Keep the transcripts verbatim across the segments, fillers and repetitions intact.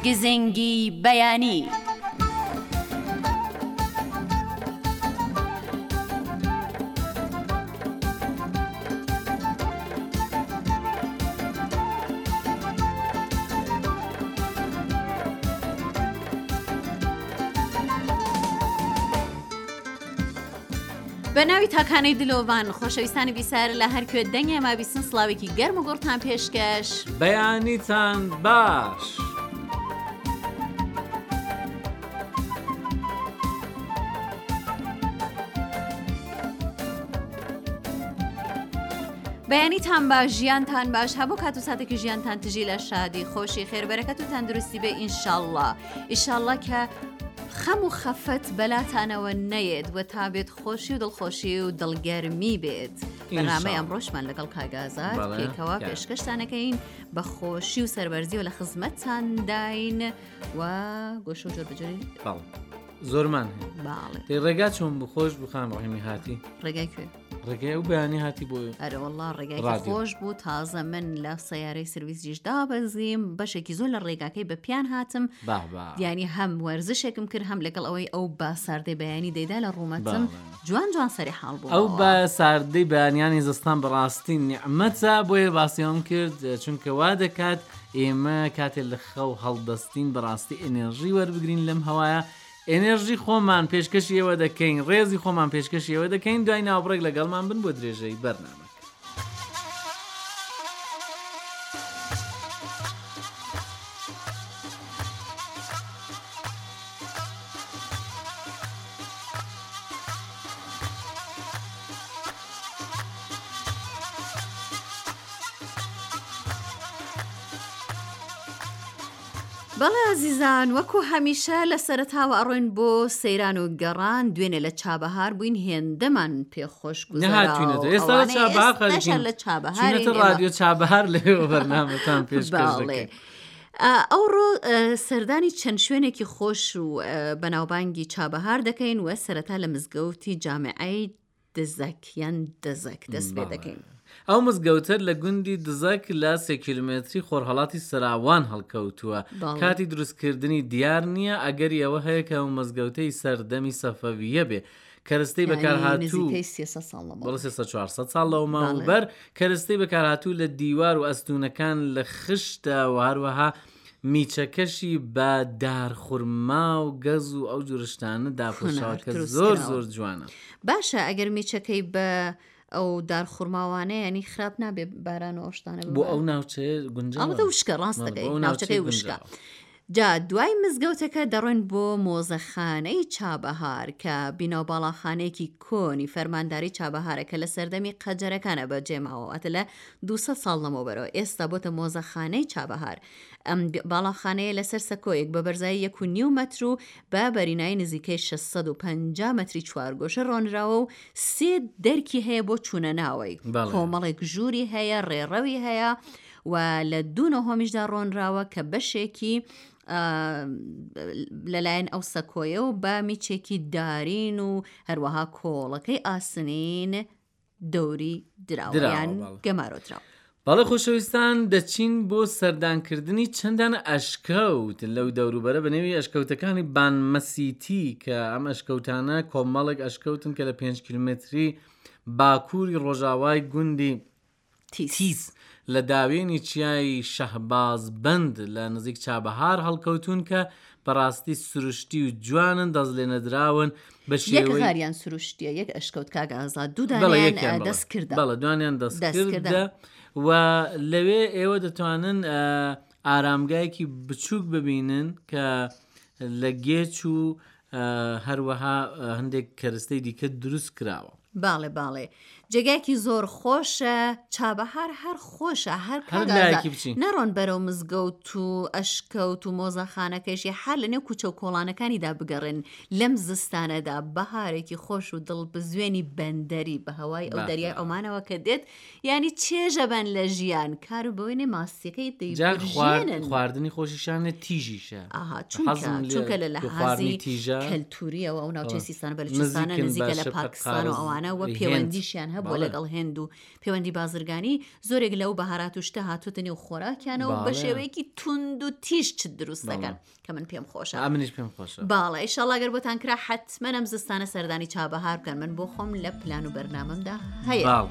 گزنگی بەیانی. بە ناوی تاکانەی دلۆڤان خۆشەویستانی بیسار لە هەر کوێ دەنگێ ما بیستن سڵاوێکی گەرم و گوڕتان پێشکەش بەیانیتان باش. بەیانیتان باش، ژیانتان باش، هەبوو کات و ساتێکی ژیانتان تژی لە شادی خۆشی خێربەرەکەت و تەندروستی بێ ئینشاءڵڵا. ئینشاءڵڵا کە خەم و خەفەت بەلاتانەوە نەیێت و تا بێت خۆشی و دڵخۆشی و دڵگەرمی بێت. بەنامەی ئەمڕۆشمان لەگەڵ کاگازات پێکەوە پێشکەشتانەکەین بە خۆشی و سەربەرزی و لە خزمەتتان داین و گۆشە و جۆر بەجۆری زۆرمان باڵێ ڕێگا چۆن بخۆش بخان ڕحیمی هاتی ڕێگای کوێ ڕێگای و بەیانی هاتی بۆ ئەرە وەڵڵا ڕێگای خۆش بوو. تازە من لە سەیارەی سرویسیش دابەزیم بەشێکی زۆر لە ڕێگاکەی بە پیان هاتم، دیانی هەم وەرزشێکم کرد هەم لەگەڵ ئەوەی ئەو بە ساردەی بەیانی دەیدا لە ڕوومەتم جوان جوان سەری حاڵ بوو. ئەو بە ساردەی بەیانیانی زستان بەڕاستی نیعمەتە بۆیە باسیەوەم کرد چونکە وا دەکات ئێمە کاتێک لە خەو هەڵدەستین بەڕاستی ئێنێرژی وەربگرین لەم هەوایە، ئێنێرژی خۆمان پێشکەشی ئێوە دەکەین، ڕێزی خۆمان پێشکەشی ئێوە دەکەین، دوای ناوبڕێک لەگەڵمان بن بۆ درێژەی بەرنامە. بەڵێ عزیزان، وەکو هەمیشە لە سەرەتاوە ئەڕۆین بۆ سەیران و گەڕان، دوێنێ لە چابەهار بووین هێندەمان پێخۆش گوزەراوە. ئێستا لە چابەهار ڕادیۆ چابەهار لێوە بەرنامەتان پێشکەش دەکەین. ئەوڕۆ سەردانی چەند شوێنێکی خۆش و بەناوبانگی چابەهار دەکەین و سەرەتا لە مزگەوتی جامعەی دزەک یان دەزەک دەست پێ دەکەین. ئەو مزگەوتر لە گوندی دزەک لە سێ کیلومتری خۆرهەڵاتی سەراوان هەڵکەوتووە. کاتی دروستکردنی دیار نییە ئەگەر ئەوە هەیە کە ئەو مزگەوتەی سەردەمی سەفەویە بێ. کەرستەی بەکارهاتوو سێ چوارسەد ساڵ لەومەوبەر کەرستەی بەکارهاتوو لە دیوار و ئەستونەکان لە خشتە و هەروەها میچەکەشی بە دارخورما و گەز و ئەو جورشتانە داپۆشاکە زۆر زۆر جوانە. باشە ئەگەر میچەکەی بە ئەو دارخورماوانەیە ینی خراپ نابێ باران و ئەوشتانە بۆ ئەو ناوچەیە گونجاوە وشکە ڕاست دەکەی ناوچەکەی وشکە. جا دوای مزگەوتەکە دەڕۆین بۆ مۆزەخانەی چابەهار کە بیناو باڵاخانەیەکی کۆنی فەرمانداری چابەهارەکە لە سەردەمی قەجەرەکانە بەجێماوە، ئەتە لە دووسەد ساڵ لەمەوبەرەوە. ئێستا بۆتە مۆزەخانەی چابەهار. ئەم باڵاخانەیە لەسەر سەکۆیەک بە بەرزایی یەک و نیو مەتر و بە بەرینای نزیکەی شەشسەد و پەنجا مەتری چوارگۆشە ڕۆنراوە و سێ دەرکی هەیە بۆ چوونە ناوەی. کۆمەڵێک ژووری هەیە، ڕێڕەوی هەیە و لە دوونە هۆمیشدا ڕۆنراوە کە بەشێکی لەلایەن ئەو سەکۆیە و بە میچێکی دارین و هەروەها کۆڵەکەی ئاسنین دەوری دراوەیان گەمارۆتراوە. باڵێ خۆشەویستان، دەچین بۆ سەردانکردنی چەندان ئەشکەوت لەو دەوروبەرە بە نێوی ئەشکەوتەکانی بانمەسیتی کە ئەم ئەشکەوتانە کۆمەڵێک ئەشکەوتن کە لە پێنج کیلومتری باکووری ڕۆژاوای گوندی تیز لە داوێنی چیای شەهباز بند لە نزیک چابەهار هەڵکەوتون کە بەڕاستی سروشتی و جوانن، دەست لێ نەدراون بە شێوەی غاریان سروشتیە. یەک ئەشکەوت کاگە ئازاد دوودانیان دەست کردە بەڵێ دوانیان دەست کردە و لەوێ ئێوە دەتوانن ئارامگایەکی بچووک ببینن کە لە گێچ و هەروەها هەندێک کەرستەی دیکە دروست کراوە. باڵێ باڵێ جێگایکی زۆر خۆشە. چابەهار هەر خۆشە، هەر نەڕۆن بەرەو مزگەوت و ئەشکەوت و مۆزەخانەکەشی هەر لە نێو کوچە و کۆڵانەکانیدا بگەڕن لەم زستانەدا بەهارێکی خۆش و دڵ بزوێنی بەندەری بە هەوای ئەو دەریای ئەمانەوە کە دێت، ینی چێژە بەن لە ژیان کار و بەوەی ماسیەکەی دەیژێنن. خواردنی خۆشیشانە تیژیشە چونکە لە لەحازی کەلتوریەوە ئەو ناوچەی سیستان بەلوچستانە نزیکە لە پاکستان و ئەوانە ئەوانە وە پەیوەندیشیان هەبووە لەگەڵ هێند و پەیوەندی بازرگانی زۆرێک لەو بەهارات و شتە هاتوتە نێو خۆراکیانەوە بە شێوەیەکی توند و تیژ چ دروست دەکەن کە من پێم خۆشە ئەمنیش پێم خۆشە باڵە ئیشەڵا گەر بۆتان کرا حتممە ئەم زستانە سەردانی چابەهار بکەن من بۆ خۆم لە پلان و بەرنامەمدا هەیە.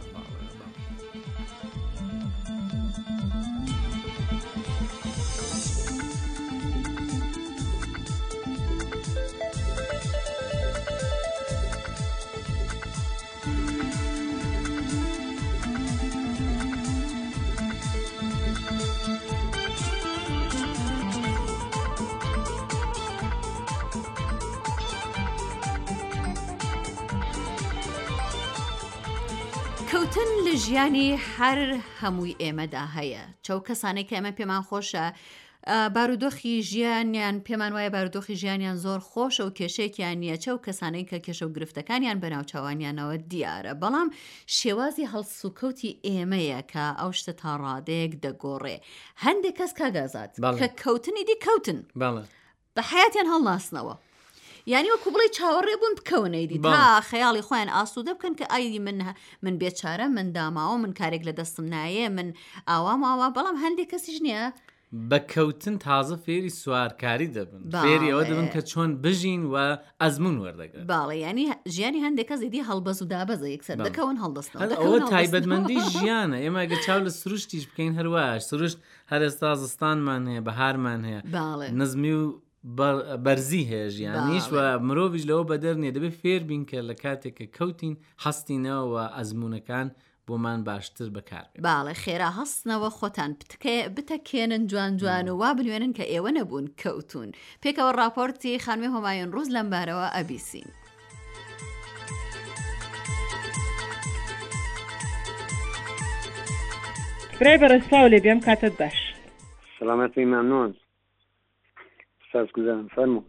کەوتن لە ژیانی هەر هەمووی ئێمەدا هەیە. چەو کەسانێک کە ئەمە پێمان خۆشە بارودۆخی ژیانیان پێمان وایە بارودۆخی ژیانیان زۆر خۆشە و کێشەیەکیان نییە. چەو کەسانەی کە کێشە و گرفتەکانیان بەناوچاوانیانەوە دیارە بەڵام شێوازی هەڵسوکەوتی ئێمەیە کە ئەو شتە تا ڕادەیەک دەگۆڕێ. هەندێک کەس کاگازات کە کەوتنی دی کەوتن بە حیاتیان هەڵناسنەوە، یعنی وەکو بڵێ چاوەڕێ بوون بکەونەیدی تا خەیاڵی خۆیان ئاسوودە بکەن کە ئایدی من من بێچارە من داماوە من کارێک لە دەستم نایە من ئاوا ماوە. بەڵام هەندێک کەسیش نییە بەکەوتن تازە فێری سوارکاری دەبن، فێری ئەوە دەبن کە چۆن بژین و ئەزمون وەردەگرن. باڵێ ینی ژیانی هەندێک کەس دیدی هەڵبەز و دابەزە یەکسەر دەکەون هەڵدەستنەوە. ئەوە تایبەتمەندی ژیانە. ئێمە گە چاو لە سروشتیش بکەین هەروەش سروشت هەر ئێستا زستانمان هەیە بەهارمان هەیە نزمی و بەرزی هەیە ژیانیش و مرۆڤیش لەوە بەدەر نیە. دەبێت فێر بین کە لە کاتێک کە کەوتین هەستینەوە و ئەزمونونەکان بۆمان باشتر بەکار. باڵێ خێرا هەستنەوە خۆتان بتەکێنن جوان جوان و وا بنوێنن کە ئێوە نەبوون کەوتون. پێکەوە راپۆرتی خانوێ هۆمایون ڕووز لەم بارەوە ئەبیسین. برای بەڕێزراو لێ بێم کاتت باش. سلامەتی مەمنون. سازگوزارم فەرموو.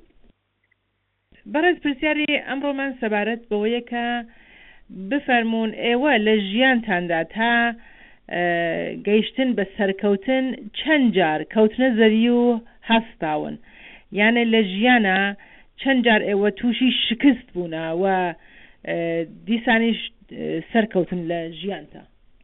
بەڕێز پرسیاری ئەمڕۆمان سەبارەت بەوەیە کە بفەرمونون ئێوە لە ژیانتاندا تا گەیشتن بە سەرکەوتن چەند جار کەوتنە زەری و هەستاون، یانە لە ژیانە چەند جار ئێوە تووشی شکست بوونە و دیسانیش سەرکەوتن لە ژیانتە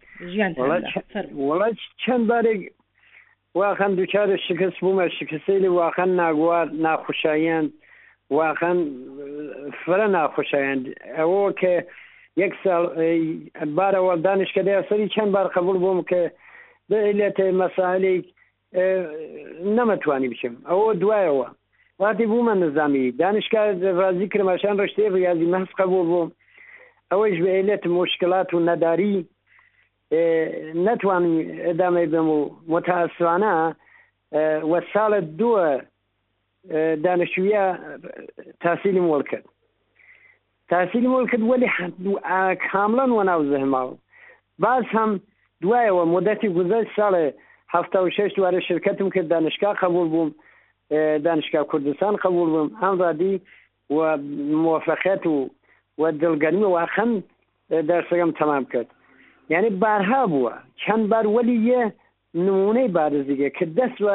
وڵات چەند بارێک واخەن دووچارە شکست بوومە شکستی لێ واخەن ناگوار ناخۆشاییان واخەن فرە ناخۆشاییان ئەوە کە یەک ساڵ بارەوە دانیشکدای سەری چەند بار قبول بووم کە بێتە مەسائلێک نەمەتوانی بچم. ئەوە دوایەوە واتی بوومە نظامی دانیشکا ڕازی کرماشان ڕشتێ ڕاضی مەحض قبول بووم. ئەوەش بێت مشکلات و نەداری نتوانم ئەدامەی بم و متاسفانە وە ساڵە دووە دانیشتوویە تاسیلم وەڵ کرد تاسیلم وەڵ کرد وەلی کامڵەن وە ناو زەهماوە. باز هەم دوایەوە مدەتی گوزەر ساڵێ هەفتا و شەش دوارە شرکەتم کرد دانیشگا قبول بووم دانیشگا کوردستان قبول بووم هەم ڕادی و موفقیت و و دڵگەرمی واخەن دەرسەکەم تەمام کرد. یعنی بارها بووە چەند بار وەلی یە نمونەی بارزیگە کە دەست وە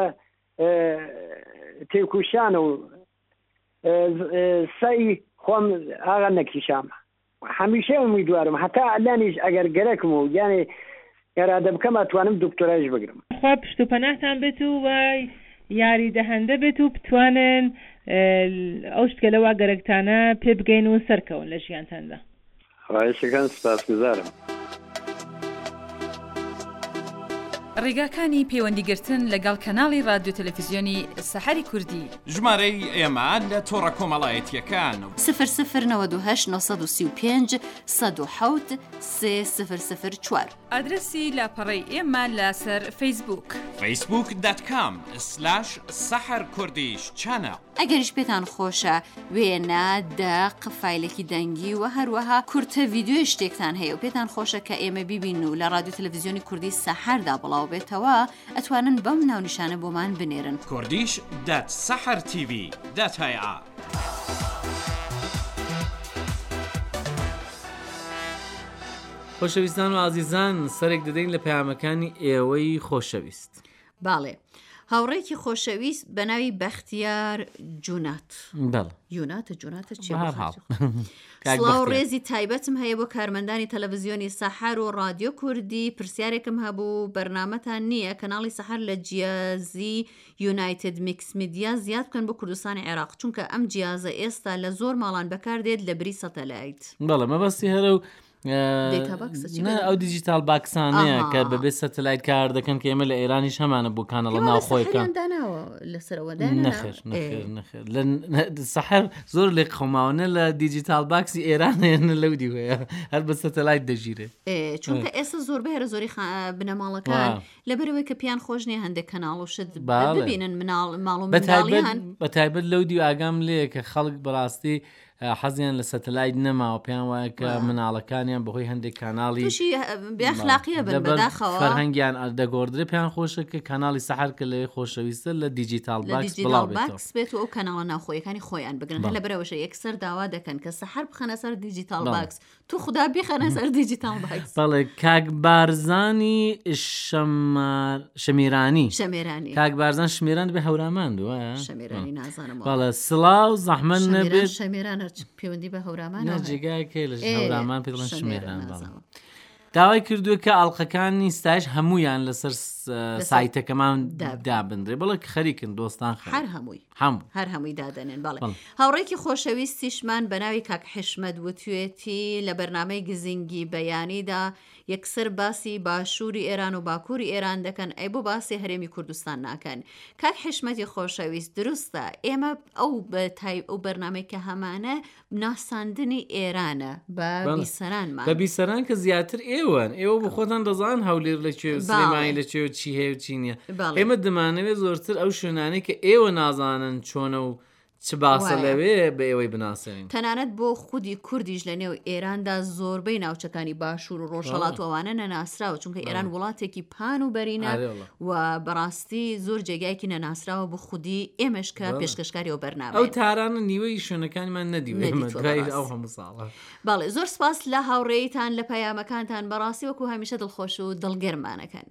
تێکوشانە و سەی خۆم ئاغا نەکیشامە هەمیشە ئومیدوارم هەتا ئەلانیش ئەگەر گەرەکم و یعنی ئێرادە بکەم ئەتوانم دکتۆرایش بگرم. خوا پشت و پەناهتان بێت و وای یاری دەهەندە بێت و بتوانن ئەو شتکە لەوا گەرەکتانە پێ بگەین و سەرکەون لە ژیانتاندا. خواهشەکان سپاسگوزارم. ڕێگاکانی پەیوەندیگرتن لەگەڵ کەناڵی رادیۆ تەلەڤیزیۆنی سەحەری کوردی ژمارەی ئێمە لە تۆڕە کۆمەڵایەتیەکان سفر سفر نەوە دو هەشت نۆ سەد و سی و پێنج سەد و حەوت سێ سفر سفر چوار. ئادرسی لاپەڕەی ئێمە لەسەر فەیسبووک فەیسبووک دات کام سلاش سەحەر کوردیش چانەڵ. ئەگەریش پێتان خۆشە وێنە دەق فایلێکی دەنگی و هەروەها کورتە ڤیدیۆی شتێکتان هەیە و پێتان خۆشە کە ئێمە بیبین و لە رادیۆ تەلەڤیزیۆنی کوردی سەحەردا بڵاو بێتەوە ئەتوانن بەم ناونیشانە بۆمان بنێرن کوردیش دات سەحەر تیڤی دات هەیە. خۆشەویستان و ئازیزان سەرێک دەدەین لە پەیامەکانی ئێوەی خۆشەویست. باڵێ هاوڕێکی خۆشەویست بە ناوی بەختیار جوونات یوناتە جووناتە سڵاو ڕێزی تایبەتم هەیە بۆ کارمەندانی تەلەڤیزیۆنی سەحەر و رادیۆ کوردی پرسیارێکم هەبوو بەرنامەتان نییە کەناڵی سەحەر لە جیازی یونایتد میکس میدیا زیاد بکەن بۆ کوردستانی عێراق چونکە ئەم جیازە ئێستا لە زۆر ماڵان بەکاردێت لە بری سەتەلایت. بەڵێ مەبەستی هەرە و ئەو دیجیتال باکسانەیە کە بەبێ سەتەلایت کار دەکەن کە ئێمە لە ئێرانیش هەمانە بۆ کانەڵە ناوخۆیەکان سەحەر زۆر لێک خۆماونە لە دیجیتال باکسی ئێرانێنە لەو دیوەیە هەر بە سەتەلایت دەژیرێ چونکە ئێستا زۆر بەهێرە زۆری بنەماڵەکان لەبەرەوەی کە پیان خۆش نیە هەندێک کەناڵ و شت ببینن ماڵ و منداڵیان بەتایبەت لەو دیو ئاگام لێ کە خەڵک بەڕاستی حەزیان لە سەتەلایت نەماوە پێیان وایە کە مناڵەکانیان بەهۆی هەندێک کاناڵی بێخلاقیە بن بەداخەوە فەرهەنگیان دەگۆڕدرێ پێیان خۆشە کە کاناڵی سەحەر کە لەوێ خۆشەویستە لە دیجیتال باکس باکس بێت و ئەو کەناڵە ناوخۆیەکانی خۆیان بگرن لە بەرەوەشە یەکسەر داوا دەکەن کە سەحەر بخەنە سەر دیجیتال باکس تو خوددا بیخەنە سەر دیجیتال باکس. بەڵێ کاک بارزانی شەمیرانی شەمێرانی کاک بارزان شمێران بێ هەورامان دووە شەمێرانی نازانم بەڵێ سڵاو زەحمەت نەبێت شەمێران پەیوەندی بە هەورامان جێگایکە لە هەورامان پێڵەن شمێران داوای کردووە کە ئاڵلقەکانی ستایش هەمویان لەسەر سایتەکەمان دابندرێ بڵێ خەریکن دۆستان هەر هەمووی هەموو هەر هەمووی دادەنێن بەڵێ هاوڕێکی خۆشەویستیشمان بە ناوی کاک حشمەت وتوێتی لە بەرنامەی گزینگی بەیانیدا یەکسەر باسی باشووری ئێران و باکووری ئێران دەکەن ئەی بۆ باسی هەرێمی کوردستان ناکەن. کاک حشمەتی خۆشەویست دروستە ئێمە ئەو بەتای ئەو بەرنامەی کە هەمانە ناساندنی ئێرانە بە بیسەرانمان بە بیسەران کە زیاتر ئێوەن ئێوە بۆ خۆتان دەزان هەولێر لەکوێ سلێمانی لەکوێ چی هەیە و چی نییە ئێمە دەمانەوێت زۆرتر ئەو شوێنانەی کە ئێوە نازانن چۆنە و چ باسە لەوێ بە ئێوەی بناسەین. تەنانەت بۆ خودی کوردیش لە نێو ئێراندا زۆربەی ناوچەکانی باشوور و ڕۆژهەڵات و ئەوانە نەناسراوە چونکە ئێران وڵاتێکی پان و بەرینە و بەڕاستی زۆر جێگایکی نەناسراوە بۆ خودی ئێمەش کە پێشکەشکاری ئەو بەرنامە ئەو تارانە نیوەی شوێنەکانیمان نەدیوێت ئەو هەموو ساڵە. باڵێ زۆر سپاس لە هاوڕێیتان لە پەیامەکانتان بەڕاستی وەکو هەمیشە دڵخۆش و دڵگەرمانەکەن.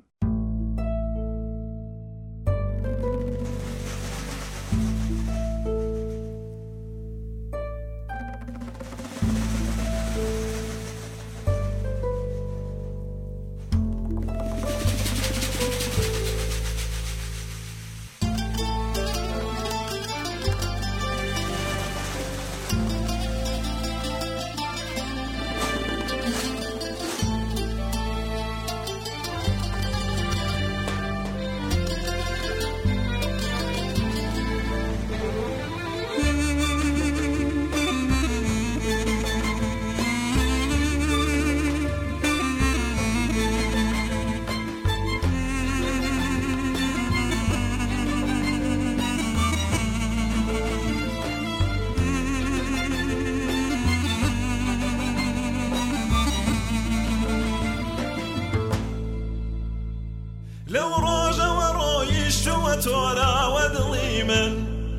لو روجا ورويش وتورا ودلي من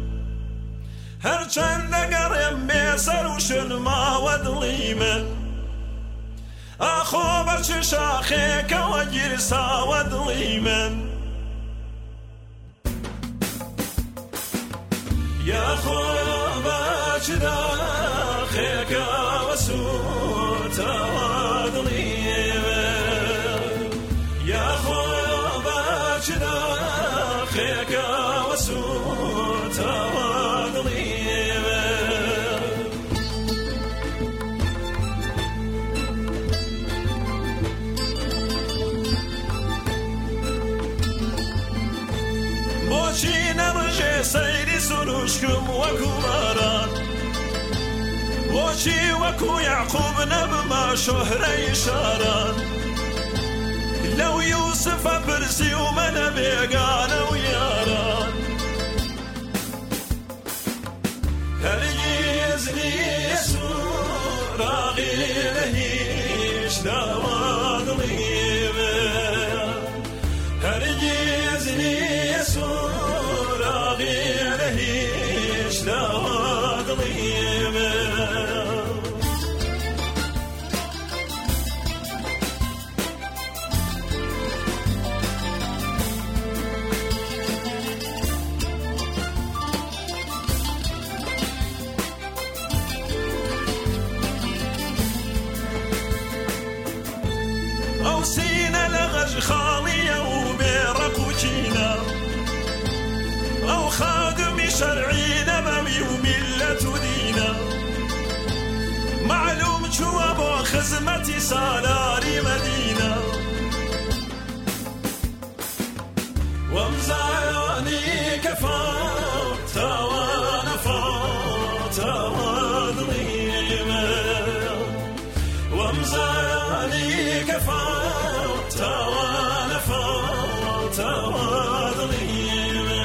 هرچند قرم بيسر وشن ما ودلي من اخو برش شاخيك وجرسا ودلي من يا خو برش داخيك وسوتا ودلي من يا خو خيك وسوت وضليمة بوشي نرجع سيري سنوشكم وكباران بوشي وكو يعقوب نبما شهري شاران لو يوسف برسي ومن بيقانا وياران هل يزني يسور راغي لهيش داواد ضيبه هل يزني يسور راغي لهيش داواد ضيبه خاڵیە و بێڕەق و کینە ئەو خادمی شەرعی نەبەوی و میلەت و دینە معلوم چووە بۆ خزمەتی سالاری مەدینە وەمزانی کە فاتەوانە فاتەوە دڵیمە وەمزانی کە فاتەوانە فاتەوە دڵیمە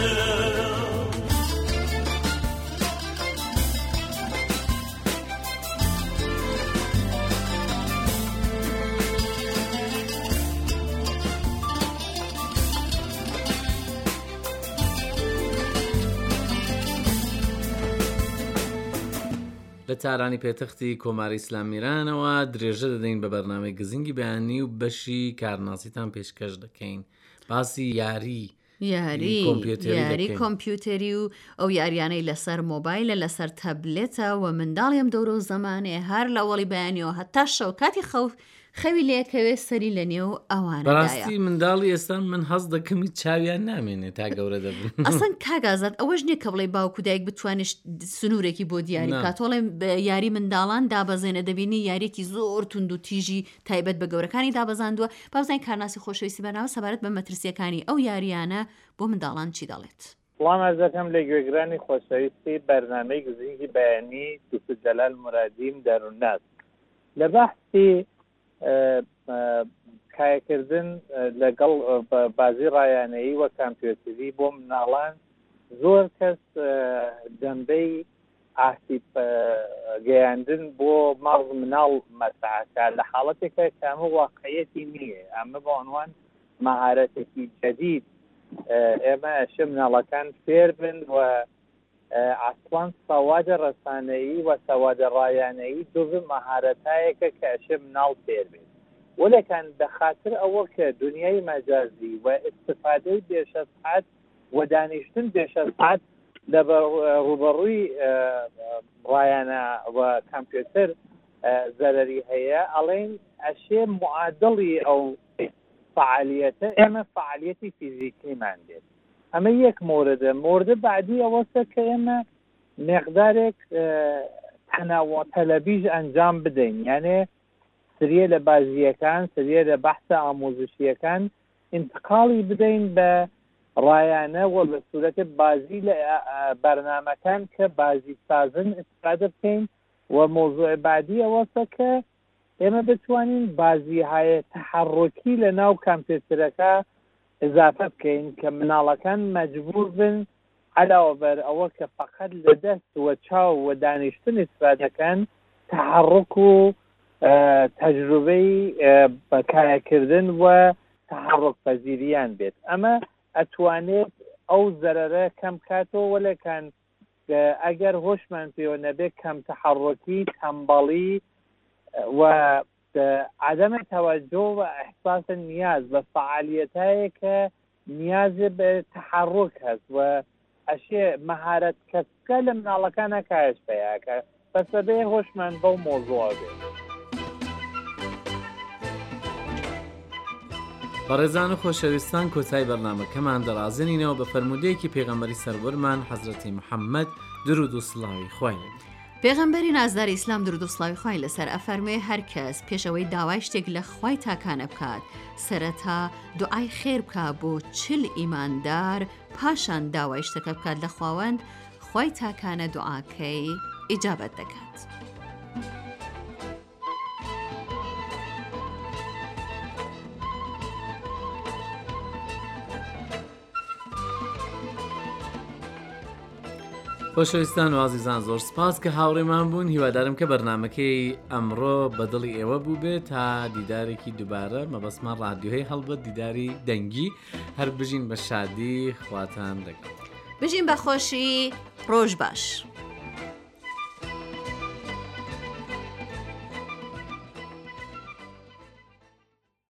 لە تارانی پێتەختی کۆماری ئیسلامیرانەوە درێژە دەدەین بە بەرنامەی گزینگی بەیانی و بەشی کارناسیتان پێشکەش دەکەین باسی یاری یاری یاری کۆمپیوتەری و ئەو یاریانەی لەسەر مۆبایلە لەسەر تەبلێتە و منداڵیم دەورە و زەمانێ هەر لە وەڵی بەیانیەوە هەتا شەوکاتی خەوف خەوی لێکەوێ سەری لە نێو ئەوانە بەڕاستی منداڵی ئێستا من هەز دەکەمی چاویان نامێنێت تا گەورە دەبن ئەسەن کاگازات ئەوەش نییە کە بڵێ باوکو دایک بتوانێت سنوورێکی بۆ دیاری کاتۆڵێ یاری منداڵان دابەزێنە دەبینی یاریێکی زۆر تونند و تیژی تایبەت بە گەورەکانی دابەزاندووە بازای کارناسی خۆشەویستی بەناوە سەبارەت بە مەترسیەکانی ئەو یاریانە بۆ منداڵان چی دەڵێت؟ وڵام ئەزەکەم لە گوێگرانی خۆشەویستی بەرنامەی گزینگی بەیانی دووست جەلال مرادیم دەروونناس لە بەحسی کایەکردن لەگەڵ بازی ڕایانەیی وە کامپیۆتری بۆ مناڵان زۆر کەس دەمبەی ئاسیب گەیاندن بۆ ماڵ مناڵ مەسعەکە لە حاڵەتێکە کامە واقعیەتی نییە ئەمە بۆ عنوان مەهارەتێکی جەدید ئێمە ئەشە مناڵەکان فێر بن و ئاسڵان سەوادە ڕەسانەیی و سەوادە ڕایانەیی دوو مەهارەتایەکە کە ئەشە مناڵ فێر بێت وەلەکان بەخاتر ئەوە کە دنیای مەجازی و ئستفادەی بێشەسعات و دانیشتن بێشەسعات لە ڕوبەڕووی ڕایانە و کامپیۆتەر زەرەری هەیە ئەڵێن ئەشێ معادڵی ئەو فعالیەتە ئێمە فعالیەتی فیزیکیمان دێت ئەمە یەک موردە موردە بعدی ئەوەسە کە ئێمە مقدارێک تەناوە تەلەبیژ ئەنجام بدەین یانێ سریە لە بازیەکان سریە لە بەحسە ئامۆزشیەکان انتقاڵی بدەین بە ڕایانە و بە سوورەتە بازی لە بەرنامەکان کە بازی سازن استفادە بکەین و مۆزوع بعدی ئەوەسە کە ئێمە بتوانین بازیهای تەحەڕۆکی لە ناو کامپیۆتەرەکە ئضافە بکەین کە مناڵەکان مەجبور بن علاوە بەر ئەوە کە فقط لە دەست و چاو و دانیشتن استفادەکەن تەحەڕۆک و تەجروبەی بەکارکردن و تەحەڕۆک پەزیریان بێت ئەمە ئەتوانێت ئەو زەرەرە کەم کاتەوە وەلەکان ئەگەر هۆشمان پێوە نەبێت کەم تەحەڕۆکی تەمبەڵی و عدم توجه و احساس نیاز به فعالیتایی که نیاز به تحرک هست و اشیاء مهارت کسب مناڵەکان کارش پێیا کە بەس بەبێ هۆشمان بەو مۆزوع بێت. بەڕێزان و خۆشەویستان کۆتایی بەرنامەکەمان دەڕازێنینەوە بە فەرمودەیەکی پێغەمبەری سەرورمان حەزرەتی محەممەد درود و سڵاوی خوای لێبێت. پێغەمبەری نازداری ئیسلام درود و سڵاوی خوای لەسەر ئەفەرموێ هەر کەس پێشەوەی داوای شتێک لە خوای تاکانە بکات سەرەتا دوعای خێر بکە بۆ چل ئیماندار پاشان داوای شتەکە بکات لە خواوەند خوای تاکانە دوعاکەی ئیجابەت دەکات. خۆشەویستان و ئازیزان زۆر سپاس کە هاوڕێمان بوون هیوادارم کە بەرنمەکەی ئەمڕۆ بەدڵی ئێوە بوو بێت تا دیدارێکی دووبارە مەبەسمان ڕادیۆهەی هەڵبەت دیداری دەنگی هەر بژین بە شادی خواتان لەگەڵ بژین بە خۆشی ڕۆژ باش.